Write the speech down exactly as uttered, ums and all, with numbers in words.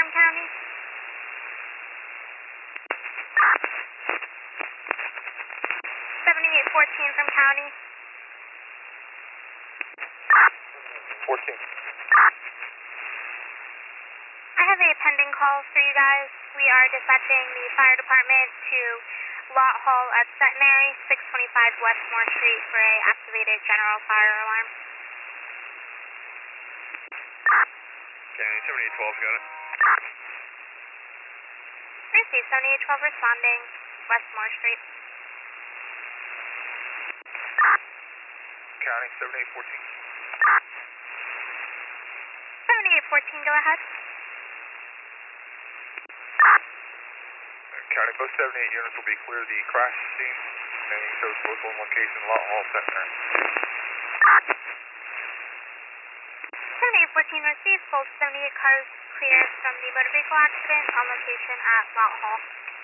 from County. seventy-eight fourteen from County. fourteen. I have a pending call for you guys. We are dispatching the fire department to Lot Hall at Centenary, six twenty-five Westmore Street for a activated general fire alarm. County seventy-eight twelve, got it. Received, seventy-eight twelve responding, Westmore Street. County seventy-eight fourteen. seventy-eight fourteen, go ahead. County, both seventy-eight units will be clear of the crash scene, and you show both one location, Lot Hall, Centenary. seventy-eight fourteen received, both seventy-eight cars clear from the motor vehicle accident on location at Lot Hall.